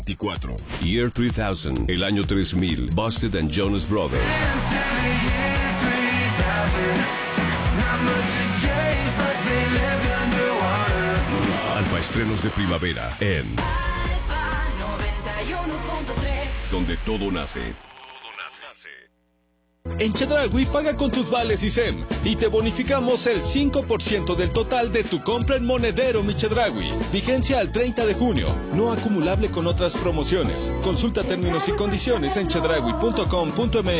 24. Year 3000, el año 3000, Busted and Jonas Brothers. Alfa estrenos de primavera en Alfa 91.3, donde todo nace. En Chedraui paga con tus vales y SEM y te bonificamos el 5% del total de tu compra en Monedero Mi Chedraui. Vigencia al 30 de junio, no acumulable con otras promociones. Consulta términos y condiciones en chedraui.com.mx.